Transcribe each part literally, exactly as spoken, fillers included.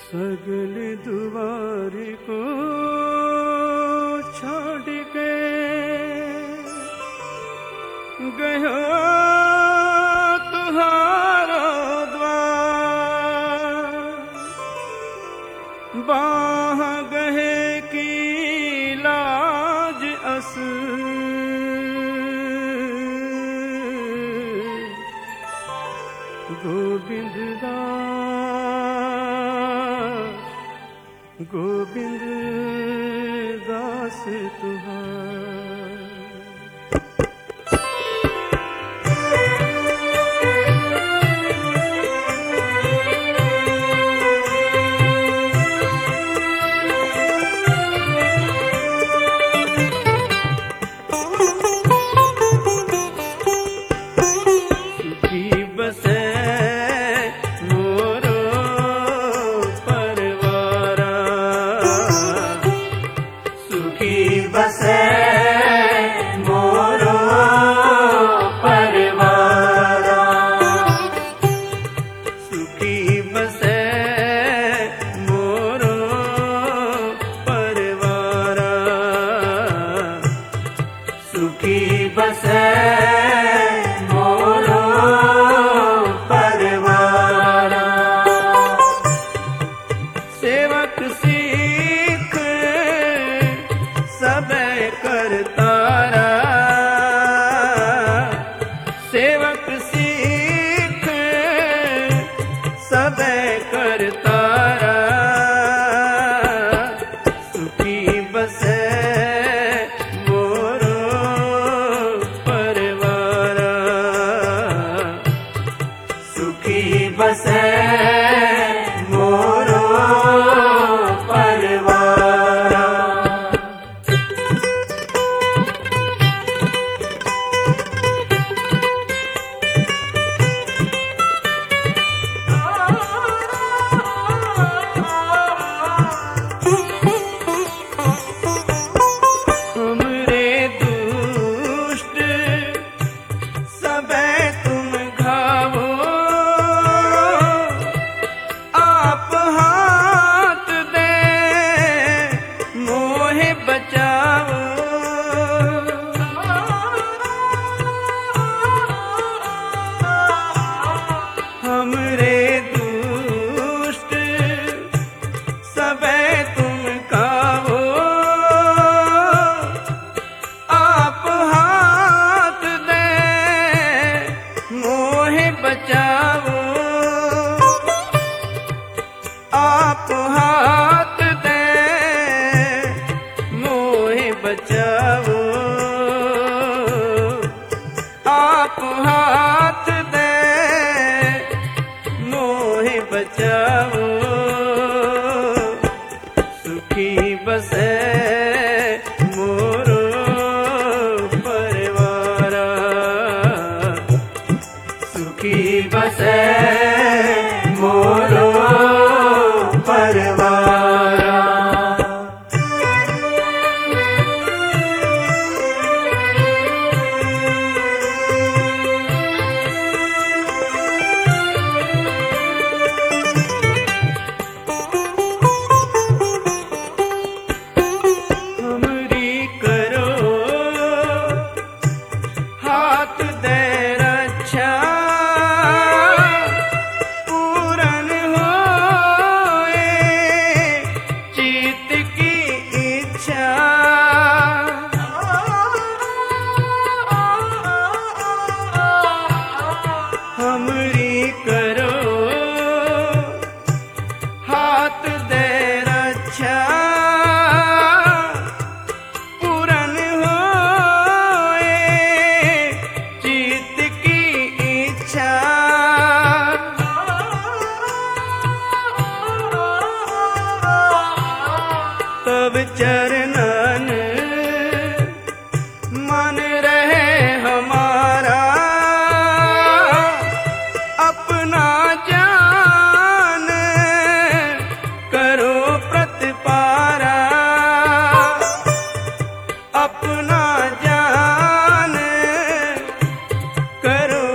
सगल दुआर को छोड़ के गयो तुहारो द्वार, बाह गहे की लाज अस गोविंद दास गोविंद दास तुहार।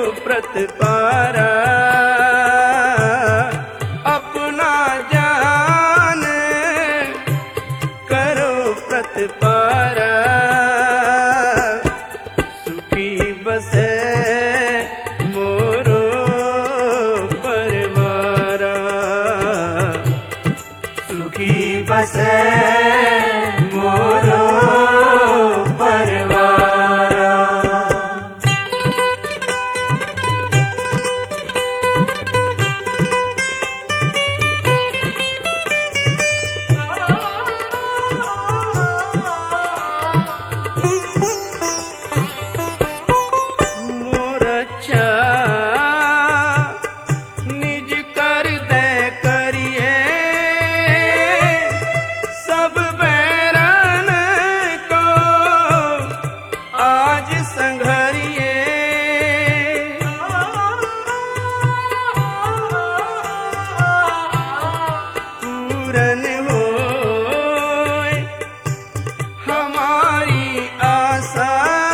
पारा अपना जान बसे मोरो परवारा। मोर अच्छा निज कर दे करिए सब बैरन को आज संघरिए। पूरन होए हमारी आशा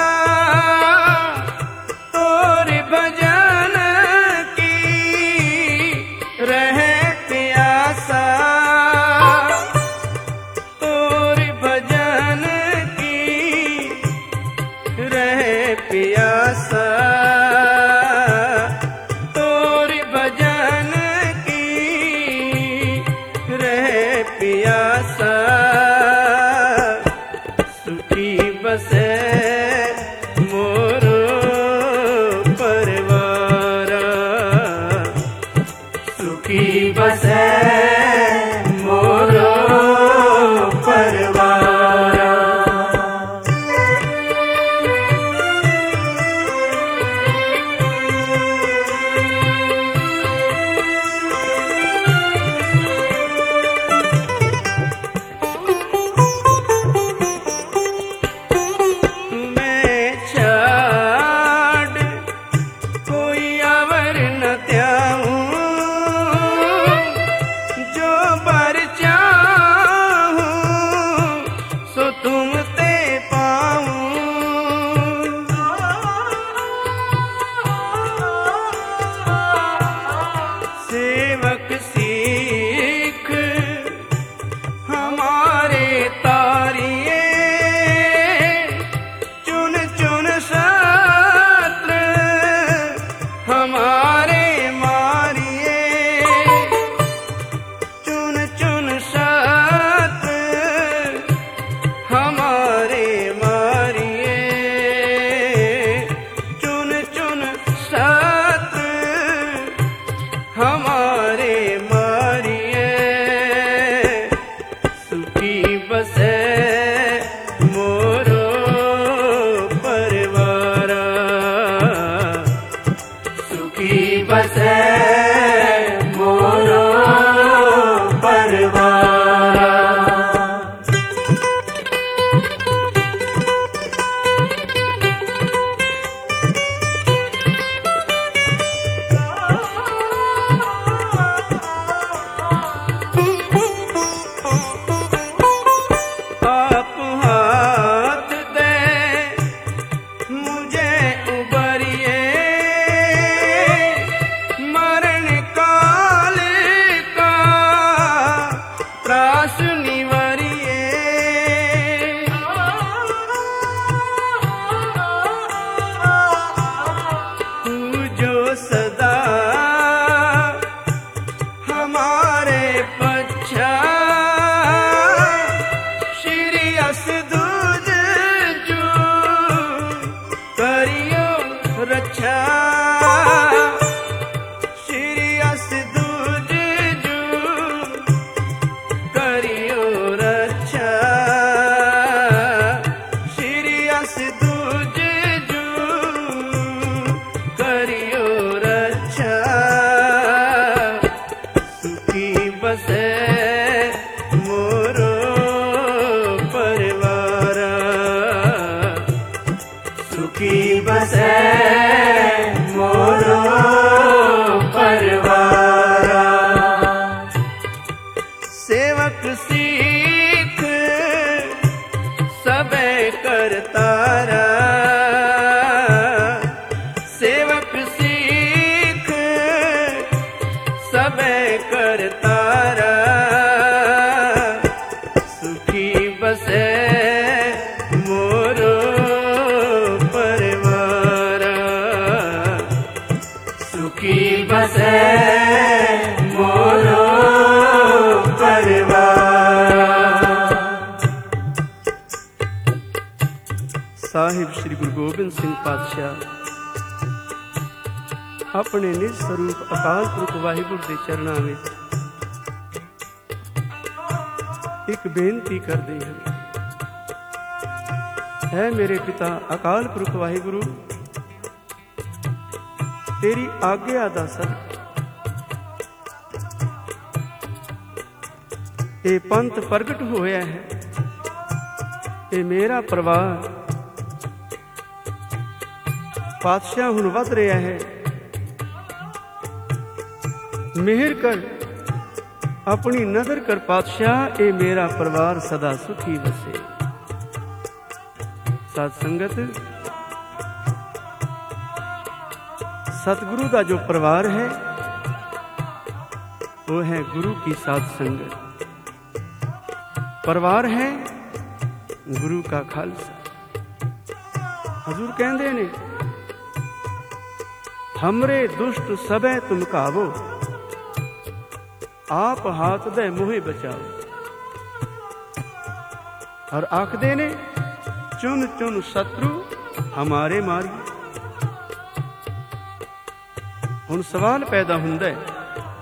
तोर भजन की रहे प्यासा। तोर भजन की रहे प्यासा। तोर भजन की रहे प्यासा। सुखी बसे मोरो परवारा। सुखी बसे मोरो परवारा। मैं छाड़ कोई अवर न त्याऊं जो बर चाहूं सो तुम ते पाऊं। सेवक सीख हमारे तारिए चुन चुन शास्त्र हमारे मारिए। चुन चुन शास्त्र हमारे मारिए। चुन चुन शास्त्र हमारे मारिए। सुखी बसे मोरो परवारा। सुखी बसे मोरो परवारा। आप हाथ दे मुझे उबरिए मरण काल का त्रास निवरिए। तू जो सदा हमारे पच्छा श्री अस दूज जू करियो रक्षा। श्री अस दूज जू करियो रक्षा। श्री अस दूज जू करियो रक्षा। सुखी बसे मोरो परवारा। सुखी बसे मोरो परवारा। सेवक सीख सबे करतारा। सेवक सीख सबे करतारा। सुखी बसे मोरो परवारा। सुखी बसे मोरो परवारा। ਸਾਹਿਬ ਸ੍ਰੀ ਗੁਰੂ ਗੋਬਿੰਦ ਸਿੰਘ ਪਾਤਸ਼ਾਹ ਆਪਣੇ ਨਿਜ ਸਰੂਪ ਅਕਾਲ ਪੁਰਖ ਵਾਹਿਗੁਰੂ ਦੇ ਚਰਨਾਂ ਵਿੱਚ ਇੱਕ ਬੇਨਤੀ ਕਰਦੇ ਹਨ। ਹੈ ਮੇਰੇ ਪਿਤਾ ਅਕਾਲ ਪੁਰਖ ਵਾਹਿਗੁਰੂ, ਤੇਰੀ ਆਗਿਆ ਦਾ ਸਦਕਾ ਇਹ ਪੰਥ ਪ੍ਰਗਟ ਹੋਇਆ ਹੈ। ਇਹ ਮੇਰਾ ਪਰਿਵਾਰ ਪਾਤਸ਼ਾਹ ਹੁਣ ਵੱਧ ਰਿਹਾ ਹੈ। ਮਿਹਰ ਕਰ, ਆਪਣੀ ਨਜ਼ਰ ਕਰ ਪਾਤਸ਼ਾਹ, ਇਹ ਮੇਰਾ ਪਰਿਵਾਰ ਸਦਾ ਸੁਖੀ ਵਸੇ। ਸਾਧ ਸੰਗਤ, ਸਤਿਗੁਰੂ ਦਾ ਜੋ ਪਰਿਵਾਰ ਹੈ वो है गुरु की साध संगत। परिवार है गुरु का खालसा। हजूर कहते ने हमरे दुष्ट सबे तुम कावो, आप हाथ दे मोहे बचाओ। और आखदे ने चुन चुन शत्रु हमारे मारिए। हुण सवाल पैदा हुंदा है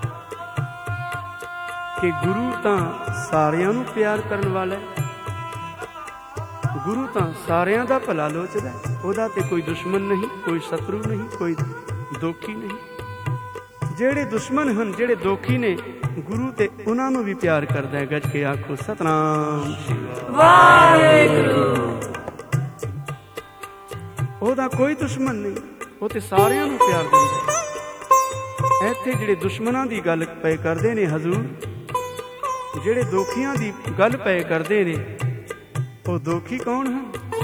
कि गुरु तां सारियां नूं प्यार करन वाला है, गुरु तां सारियां दा भला लोचदा है, ओहदा ते कोई दुश्मन नहीं, कोई शत्रु नहीं, कोई दोखी नहीं। ਜਿਹੜੇ दुश्मन ਹਨ, ਜਿਹੜੇ दोखी ने, गुरु ते उन्हां नूं भी प्यार करदा है। गज के आखो सतनाम वाहिगुरू। ਉਹਦਾ ਕੋਈ ਦੁਸ਼ਮਣ ਨਹੀਂ, ਉਹ ਤੇ ਸਾਰਿਆਂ ਨੂੰ ਪਿਆਰ ਦਿੰਦਾ। ਇੱਥੇ ਜਿਹੜੇ ਦੁਸ਼ਮਣਾਂ ਦੀ ਗੱਲ ਪਏ ਕਰਦੇ ਨੇ ਹਜ਼ੂਰ, ਜਿਹੜੇ ਦੋਖੀਆਂ ਦੀ ਗੱਲ ਪਏ ਕਰਦੇ ਨੇ, ਉਹ ਦੋਖੀ ਕੌਣ ਹਨ?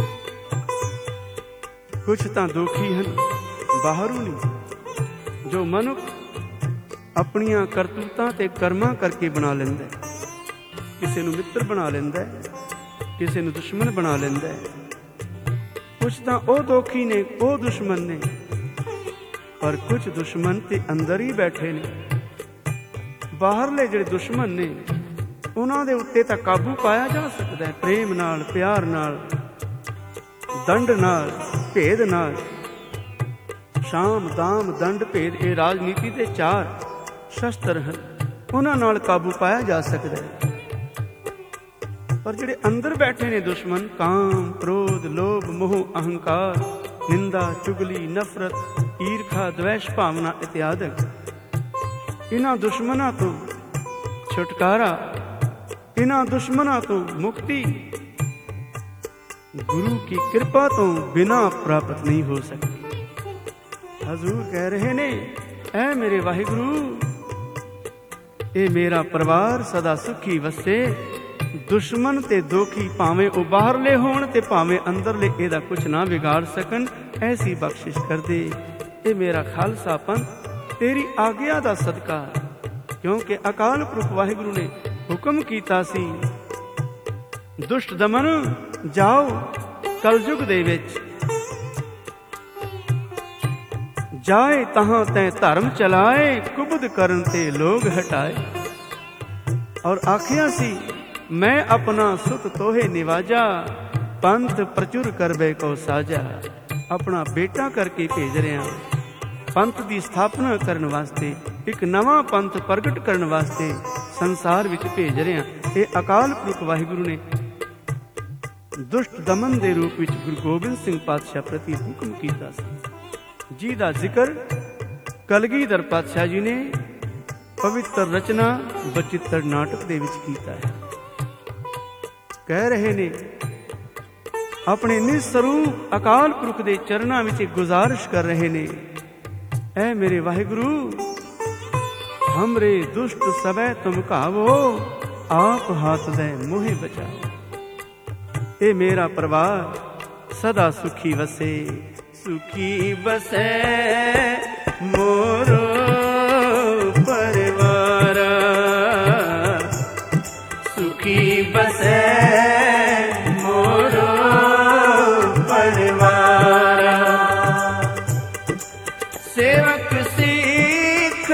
ਕੁਛ ਤਾਂ ਦੋਖੀ ਹਨ ਬਾਹਰੋਂ ਨਹੀਂ, ਜੋ ਮਨੁੱਖ ਆਪਣੀਆਂ ਕਰਤੂਤਾਂ ਤੇ ਕਰਮਾਂ ਕਰਕੇ ਬਣਾ ਲੈਂਦਾ। ਕਿਸੇ ਨੂੰ ਮਿੱਤਰ ਬਣਾ ਲੈਂਦਾ, ਕਿਸੇ ਨੂੰ ਦੁਸ਼ਮਣ ਬਣਾ ਲੈਂਦਾ। ਕੁਛ ਤਾਂ ਉਹ ਦੋਖੀ ਨੇ, ਉਹ ਦੁਸ਼ਮਣ ਨੇ, ਪਰ ਕੁਛ ਦੁਸ਼ਮਣ ਤੇ ਅੰਦਰ ਹੀ ਬੈਠੇ ਨੇ। ਬਾਹਰਲੇ ਜਿਹੜੇ ਦੁਸ਼ਮਣ ਨੇ ਉਹਨਾਂ ਦੇ ਉੱਤੇ ਤਾਂ ਕਾਬੂ ਪਾਇਆ ਜਾ ਸਕਦਾ ਹੈ, ਪ੍ਰੇਮ ਨਾਲ, ਪਿਆਰ ਨਾਲ, ਦੰਡ ਨਾਲ, ਭੇਦ ਨਾਲ। ਸ਼ਾਮ, ਦਾਮ, ਦੰਡ, ਭੇਦ, ਇਹ ਰਾਜਨੀਤੀ ਦੇ ਚਾਰ ਸ਼ਸਤਰ ਹਨ, ਉਹਨਾਂ ਨਾਲ ਕਾਬੂ ਪਾਇਆ ਜਾ ਸਕਦਾ ਹੈ। ਪਰ ਜਿਹੜੇ ਅੰਦਰ ਬੈਠੇ ਨੇ ਦੁਸ਼ਮਣ, ਕਾਮ, ਕ੍ਰੋਧ, ਲੋਭ, ਮੋਹ, ਅਹੰਕਾਰ, ਨਿੰਦਾ, ਚੁਗਲੀ, ਨਫ਼ਰਤ, ਈਰਖਾ, ਦਵੈਸ਼ ਭਾਵਨਾ ਇਤਿਆਦਿਕ, ਇਹਨਾਂ ਦੁਸ਼ਮਣਾਂ ਤੋਂ ਛੁਟਕਾਰਾ, ਇਹਨਾਂ ਦੁਸ਼ਮਣਾਂ ਤੋਂ ਮੁਕਤੀ ਗੁਰੂ ਕੀ ਕਿਰਪਾ ਤੋਂ ਬਿਨਾਂ ਪ੍ਰਾਪਤ ਨਹੀਂ ਹੋ ਸਕਦੀ। ਹਜ਼ੂਰ ਕਹਿ ਰਹੇ ਨੇ, ਐ ਮੇਰੇ ਵਾਹਿਗੁਰੂ, ਇਹ ਮੇਰਾ ਪਰਿਵਾਰ ਸਦਾ ਸੁਖੀ ਵਸੇ। ਦੁਸ਼ਮਣ ਤੇ ਦੋਖੀ ਭਾਵੇਂ ਉਹ ਬਾਹਰਲੇ ਹੋਣ ਤੇ ਭਾਵੇਂ ਅੰਦਰਲੇ, ਇਹਦਾ ਕੁਛ ਨਾ ਵਿਗਾੜ ਸਕਣ, ਐਸੀ ਬਖਸ਼ਿਸ਼ ਕਰਦੇ। ਇਹ ਮੇਰਾ ਖਾਲਸਾ ਪੰਥ ਤੇਰੀ ਆਗਿਆ ਦਾ ਸਦਕਾ, ਕਿਉਂਕਿ ਅਕਾਲ ਪੁਰਖ ਵਾਹਿਗੁਰੂ ਨੇ ਹੁਕਮ ਕੀਤਾ ਸੀ, ਦੁਸ਼ਟ ਦਮਨ ਜਾਓ ਕਲਯੁਗ ਦੇ ਵਿੱਚ, ਜਾਏ ਤਹਾਂ ਤੈ ਧਰਮ ਚਲਾਏ, ਕੁਬਦ ਕਰਨ ਤੇ ਲੋਗ ਹਟਾਏ। ਔਰ ਆਖਿਆ ਸੀ, ਮੈਂ ਆਪਣਾ ਸੁਖ ਤੋਹੇ ਨਿਵਾਜਾ, ਪੰਥ ਪ੍ਰਚੁਰ ਕਰਬੇ ਕੋ ਸਾਜਾ। ਆਪਣਾ ਬੇਟਾ ਕਰਕੇ ਭੇਜ ਰਿਹਾ, ਪੰਥ ਦੀ ਸਥਾਪਨਾ ਕਰਨ ਵਾਸਤੇ, ਇੱਕ ਨਵਾਂ ਪੰਥ ਪ੍ਰਗਟ ਕਰਨ ਵਾਸਤੇ ਸੰਸਾਰ ਵਿੱਚ ਭੇਜ ਰਿਹਾ। ਇਹ ਅਕਾਲ ਪੁਰਖ ਵਾਹਿਗੁਰੂ ਨੇ ਦੁਸ਼ਟ ਦਮਨ ਦੇ ਰੂਪ ਵਿੱਚ ਗੁਰੂ ਗੋਬਿੰਦ ਸਿੰਘ ਪਾਤਸ਼ਾਹ ਪ੍ਰਤੀ ਹੁਕਮ ਕੀਤਾ ਸੀ, ਜਿਹਦਾ ਜ਼ਿਕਰ ਕਲਗੀਧਰ ਪਾਤਸ਼ਾਹ ਜੀ ਨੇ ਪਵਿੱਤਰ ਰਚਨਾ ਬਚਿੱਤਰ ਨਾਟਕ ਦੇ ਵਿੱਚ ਕੀਤਾ ਹੈ। ਕਹਿ ਰਹੇ ਨੇ, ਆਪਣੇ ਨਿਜ ਸਰੂਪ ਅਕਾਲ ਪੁਰਖ ਦੇ ਚਰਨਾਂ ਵਿੱਚ ਗੁਜ਼ਾਰਿਸ਼ ਕਰ ਰਹੇ ਨੇ, ਐ ਮੇਰੇ ਵਾਹਿਗੁਰੂ, ਹਮਰੇ ਦੁਸ਼ਟ ਸਬੈ ਤੁਮ ਕਾਵੋ, ਆਪ ਹਾਥ ਦੇ ਮੋਹੇ ਬਚਾਓ। ਇਹ ਮੇਰਾ ਪਰਿਵਾਰ ਸਦਾ ਸੁਖੀ ਵਸੇ। ਸੁਖੀ ਬਸੈ ਮੋਰੋ ਪਰਿਵਾਰ, ਸੁਖੀ ਬਸੈ ਮੋਰੋ ਪਰਿਵਾਰ। ਸੇਵਕ ਸਿੱਖ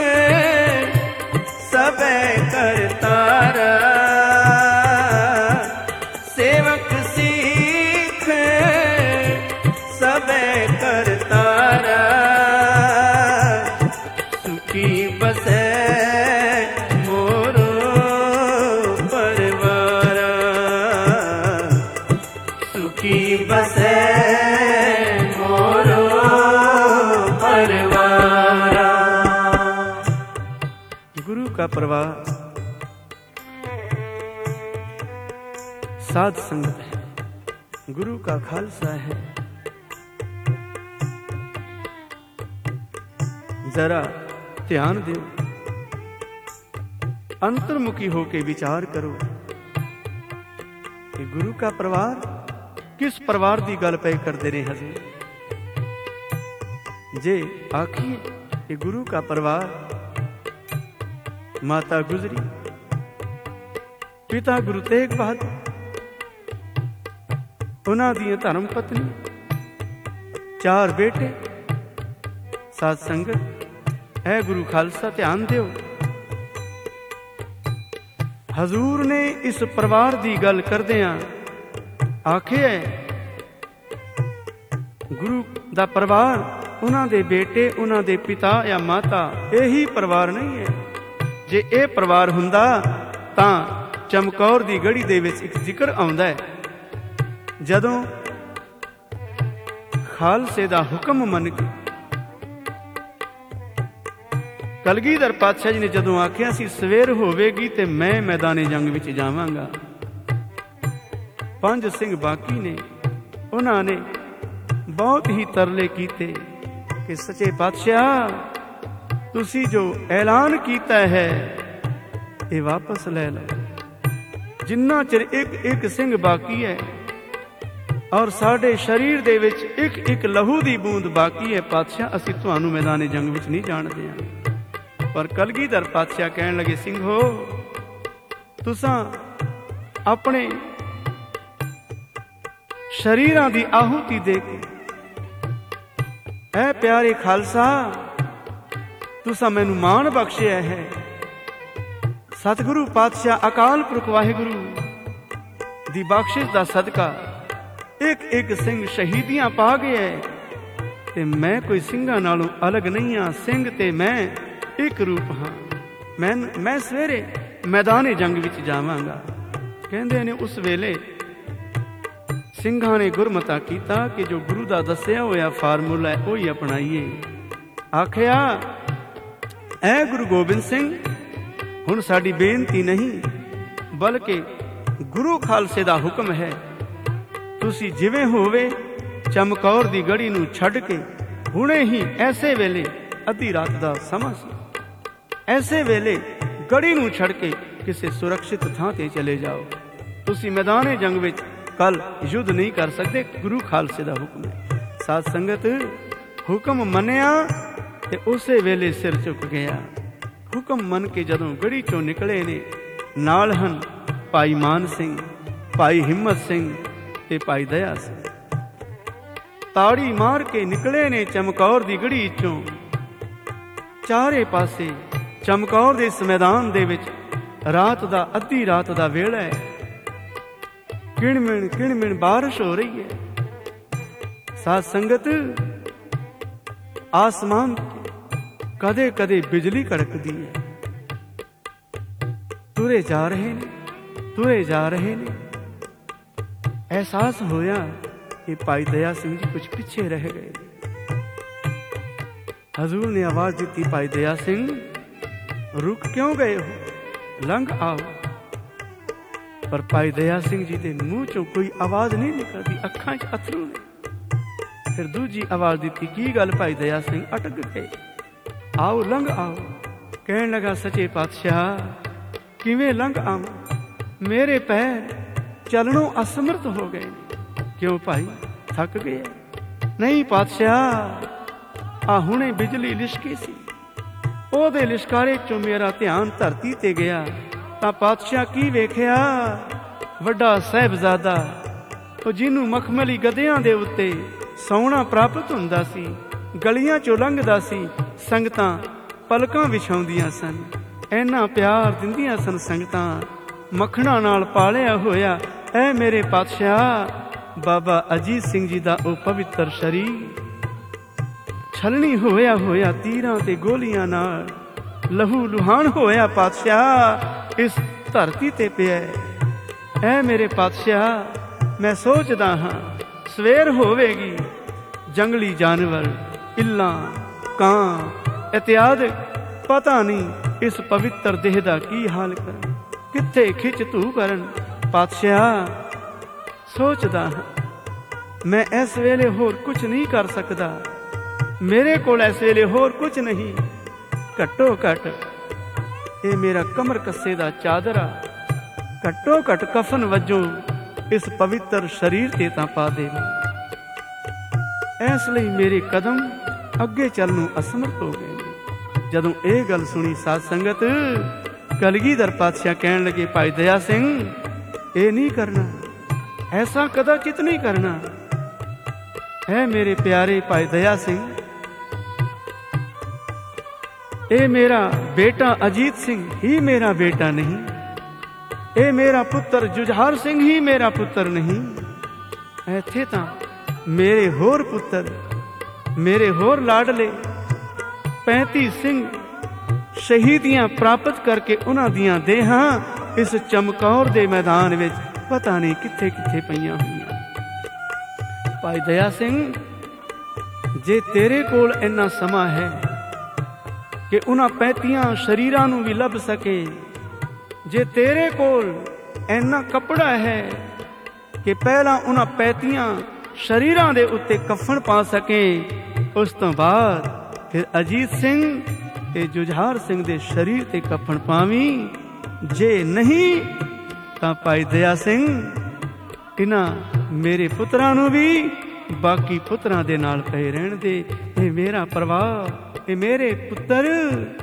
ਸਭੈ ਕਰਤਾਰਾ, ਸੇਵਕ ਸਿੱਖ परिवार साध संगत है, गुरु का खालसा है। जरा ध्यान दो, अंतर्मुखी होके विचार करो कि गुरु का परिवार किस परिवार की गल पे करते रहे हजूर। जे आखिए कि गुरु का परिवार माता गुजरी, पिता गुरु तेग बहादुर, उन्हां दी धर्म पत्नी, चार बेटे, साध संगत है गुरु खालसा ध्यान दिओ। हजूर ने इस परिवार की गल करदियां आखे गुरु दा परिवार उन्हां दे बेटे, उन्हां दे पिता या माता, यही परिवार नहीं है। जे ये परिवार हुंदा तां चमकौर दी गढ़ी दे विच एक जिक्र आउंदा है, जदों खालसे दा हुक्म मन के कलगीधर पातशाह जी ने जदों आख्या सी सवेर होवेगी ते मैं मैदाने जंग विच जावांगा। पंज सिंह बाकी ने, उन्होंने बहुत ही तरले कीते कि सच्चे पातशाह तुसी जो ऐलान कीता है ये वापस ले लो। जिन्ना चिर एक एक सिंह बाकी है और साडे शरीर दे विच एक एक लहू दी बूंद बाकी है, पातशाह असीं तुहानूं मैदाने जंग विच नहीं जाण दिआंगे। पर कलगीधर पातशाह कहण लगे, सिंघो तुसां अपने शरीरां दी आहुति दे के ऐ प्यारे खालसा तुसां मैनूं मान बख्शिया है। सतगुरु पातशाह अकाल पुरख वाहिगुरू दी बख्शिश दा सदका एक एक सिंह शहीदियां पा गया है ते मैं कोई सिंघां नालों अलग नहीं हाँ। सिंह ते मैं एक रूप हाँ। मैं मैं सवेरे मैदाने जंग विच जावांगा। कहंदे ने उस वेले सिंघां ने गुरमता कीता कि जो गुरु दा दस्सिया होया फार्मूला है वही अपनाइए। आखिया ऐ गुरु गोबिंद सिंह हुण साडी बेनती नहीं बल्कि गुरु खालसे दा हुक्म है, तुसी जिवें होवे चमकौर दी गढ़ी नूं छड्ड के हुणे ही ऐसे वेले अद्धी रात दा समां सी, ऐसे वेले गढ़ी नूं छड्ड के किसी सुरक्षित थां ते चले जाओ। तुसी मैदाने जंग विच कल युद्ध नहीं कर सकते, गुरु खालसे दा हुक्म है। साध संगत हुक्म मनिया ते उसे वेले सिर झुक गया। हुक्म मन के जदों गढ़ी चों निकले ने नाल हन भाई मान सिंह, भाई हिम्मत सिंह ते भाई दया सिंह। ताड़ी मार के निकले ने चमकौर दी गढ़ी चों। चारे पासे चमकौर दे इस मैदान दे विच रात दा अद्धी रात दा वेला है। किणमिण किणमिण बारिश हो रही है। साध संगत आसमान कदे कदे बिजली कड़कदी है। तुरे जा रहे ने तुरे जा रहे ने एहसास होया कि भाई दया सिंह जी कुछ पीछे रह गए। हजूर ने आवाज दी, भाई दया सिंह रुक क्यों गए हो, लंघ आओ। पर भाई दया सिंह जी के मुंह चों कोई आवाज नहीं निकलती, अखां च अथरू ने। फिर दूजी आवाज दी, की गल भाई दया सिंह अटक गए, आओ लंघ आओ। कहन लगा, सचे पातशाह किवें लंघ आवां, मेरे पैर चलनों असमर्थ हो गए। क्यों भाई थक गए? नहीं पातशाह, आ हुणे बिजली लिशकी सी, ओदे लिशकारे चों मेरा ध्यान धरती ते गया तां पातशाह की वेखिया, वड्डा साहिबजादा ओ जिन्नू मखमली गधियां दे उत्ते सौना प्राप्त हुंदा सी, गलियां चों लंघदा सी, संगतां पलकां विछाउंदियां सन, ऐना प्यार दिंदियां सन संगतां, मखणा नाल पालिया होया ऐ मेरे पातशाह बाबा अजीत सिंह जी दा ओ पवित्र शरीर छलनी होया होया तीरां ते गोलियां नाल लहू लुहान होया पातशाह इस धरती ते पिया। ऐ मेरे पातशाह मैं सोचदा हाँ सवेर होवेगी, जंगली जानवर इल्लां कां इत्यादि पता नहीं इस पवित्र देह दा की हाल करन, किथे खिच तू करन। पातशाह सोचदा हां मैं इस वेले होर कुछ नहीं कर सकदा, मेरे कोल इस वेले होर कुछ नहीं। घट्टो घट ये मेरा कमर कस्से दा चादरा, घट्टो घट कफन वजों इस पवित्र शरीर ते तां पा दे। इस लई मेरे कदम अगे चलण नूं असमर्थ हो गए। जदों ये गल सुनी साध संगत, कलगीधर पातशाह कहण लगे, भाई दया सिंह ये नहीं करना, ऐसा कदाचित नहीं करना। है मेरे प्यारे भाई दया सिंह, ये मेरा बेटा अजीत सिंह ही मेरा बेटा नहीं, ये मेरा पुत्र जुझार सिंह ही मेरा पुत्र नहीं। ऐथे तां मेरे होर पुत्र, मेरे होर लाडले पैंती सिंह शहीदियां प्राप्त करके उन्हां दियां देहां इस चमकौर दे मैदान विच पता नहीं किथे किथे पईयां होईयां। भाई दया सिंह, जे तेरे कोल इन्ना समा है कि उन्हां पैंतियां शरीरां नूं भी लभ सके, जे तेरे कोल इन्ना कपड़ा है कि पहला उन्हां पैंतियां शरीरां दे उत्ते कफन पा सके, उस तो बाद फिर अजीत सिंह ते जुझार सिंह दे शरीर ते कफन पावी। जे नहीं तां भाई दया सिंह, इन्हां मेरे पुत्रां नूं भी बाकी पुत्रां दे नाल पए रहण दे। ये मेरा परिवार, ये मेरे पुत्र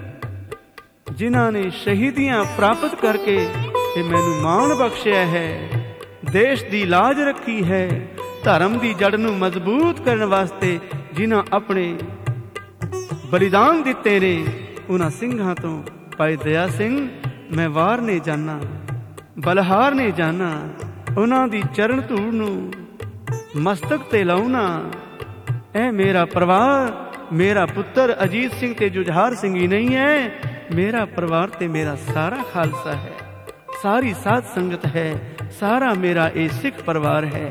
जिन्हां ने शहीदियां प्राप्त करके ये मैनू मान बख्शिया है, देश दी लाज रखी है, धर्म दी जड़ नूं मजबूत करन वास्ते जिन्हां अपने बलिदान दिते ने, उन्हां सिंघां तो भाई दया सिंह मैं वार नहीं जाना, बलहार नहीं जाना, उन्हां दी चरण धूड़ नूं मस्तक ते लाउना। ऐ मेरा परिवार, मेरा पुत्र अजीत सिंह ते जुझार सिंह ही नहीं है, मेरा परिवार ते मेरा सारा खालसा है, सारी साध संगत है, सारा मेरा ये सिख परिवार है।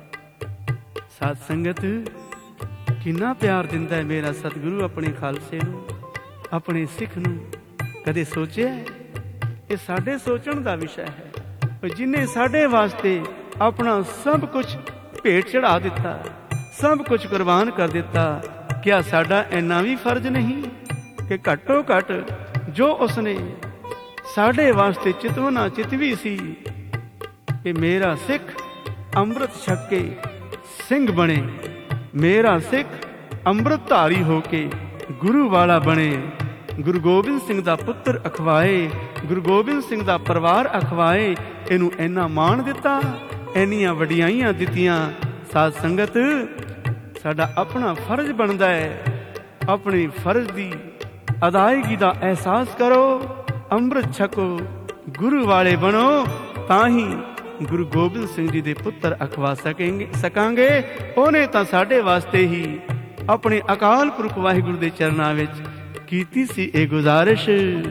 साध संगत किन्ना प्यार दिंदा है मेरा सतगुरु अपने खालसे नूं, अपने सिख नूं। कदे सोचिया ये साडे सोचण दा विषय है। जिन्हें साडे वास्ते अपना सब कुछ भेंट चढ़ा दिता, सब कुछ कुर्बान कर दिता, क्या साडा इन्ना भी फर्ज नहीं कि घट्टो घट जो उसने साडे वास्ते चितवना चितवी सी कि मेरा सिख अमृत छक के सिंह बने, मेरा सिख अमृत धारी होके गुरु वाला बने, गुरु गोबिंद सिंह दा पुत्र अखवाए, गुरु गोबिंद सिंह दा परिवार अखवाए। इनू इन्ना मान दिता, इन्नियां वडियाइयां दित्तियां। साध संगत साडा अपना फर्ज बनदा है, अपने फर्ज दी अदायगी दा एहसास करो, अमृत छको, गुरु वाले बनो, ताही गुरु गोबिंद सिंह जी दे पुत्र अखवा सकेंगे सकांगे। ओने तां साडे वास्ते ही अपने अकाल पुरख वाहिगुरु दे चरनां विच कीती सी ए गुजारिश।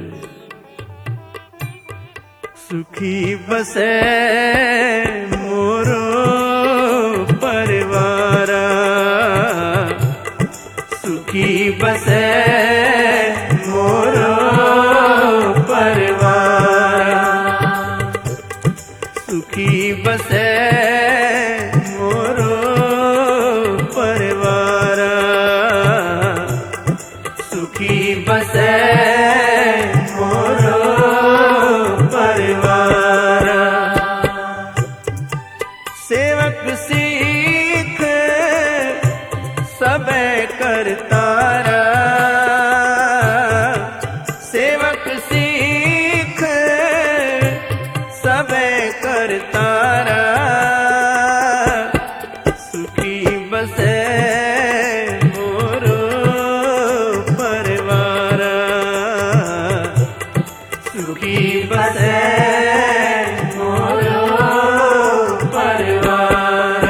सुखी बसै मोरो परिवारा, सुखी बसै मोरो परिवारा, सुखी बसै मोरो परिवारा, सुखी बसै मोरो परिवारा। सेवक सीख सबे करतारा, सेवक सीख सबे करतारा, सुखी बसै मोरो परिवारा, सुखी बसै मोरो परिवारा।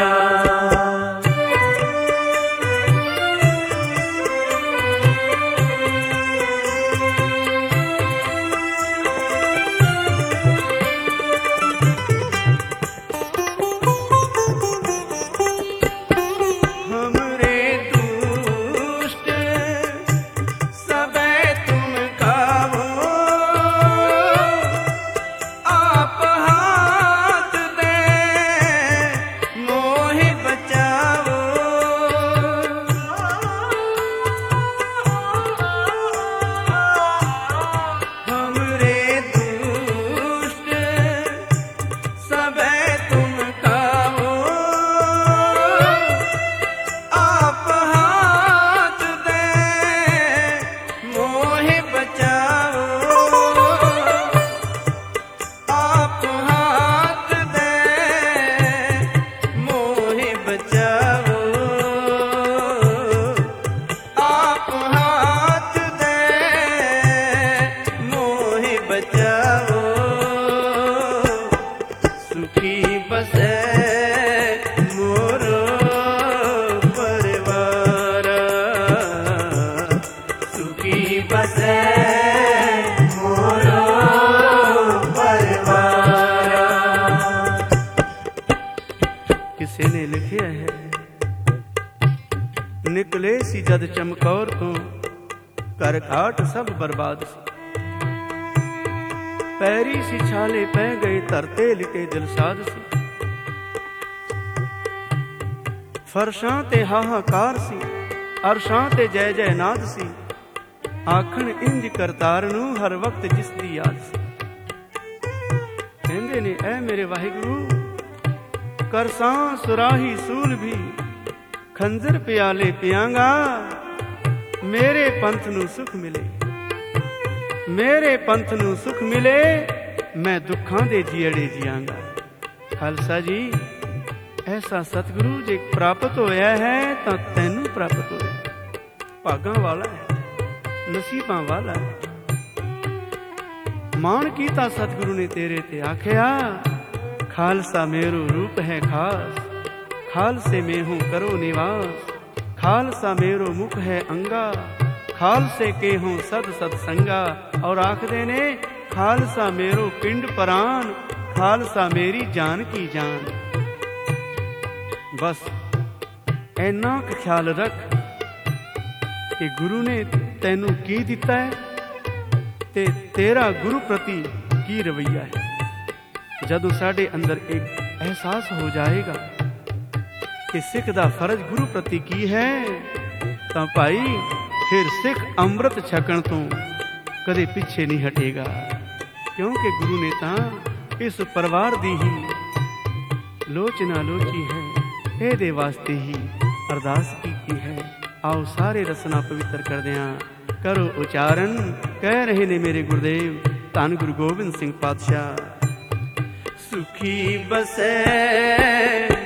हमरे दुष्ट सबे तुम खावो, जद चमकौर तो कर घाट सब बर्बाद सी। पैरी सी छाले पै गए तरते लिटे दिलसाद सी। फरशां ते हाहाकार सी अरशां ते जय जय नाद सी। आखण इंज करतार नूं हर वक्त जिस दी याद सी। कहंदे ने ऐ मेरे वाहिगुरू करसां सुराही सूल भी खंजर प्याले पियांगा मेरे पंथ नूं सुख मिले। मेरे पंथ नूं सुख मिले मैं दुखां दे जीअड़े जियांगा। खालसा जी ऐसा सतगुरु जे प्राप्त होया है तां तैनूं प्राप्त होया। भागां वाला है नसीबां वाला है। मान कीता सतगुरु ने तेरे ते आखिया खालसा मेरो रूप है खास। खालसे में हूँ करो निवास। खालसा मेरो मुख है अंगा। खालसे के हूँ सद सद संगा। और आखदे ने खालसा मेरो पिंड परान। खालसा मेरी जान की जान। बस ऐना क ख्याल रख कि गुरु ने तैनू की दिता है ते तेरा गुरु प्रति की रवैया है। जदों साडे अंदर एक एहसास हो जाएगा कि सिख दा फर्ज गुरु प्रति की है तां भाई फिर सिख अमृत छकण तो कदे पिछे नहीं हटेगा। क्योंकि गुरु ने तां इस परिवार दी ही लोचना लोची है। एदे वास्ते ही अरदास की है। आओ सारे रसना पवित्र कर दियां करो उचारण। कह रहे ने मेरे गुरुदेव धन गुरु गोबिंद सिंह पातशाह। सुखी बसै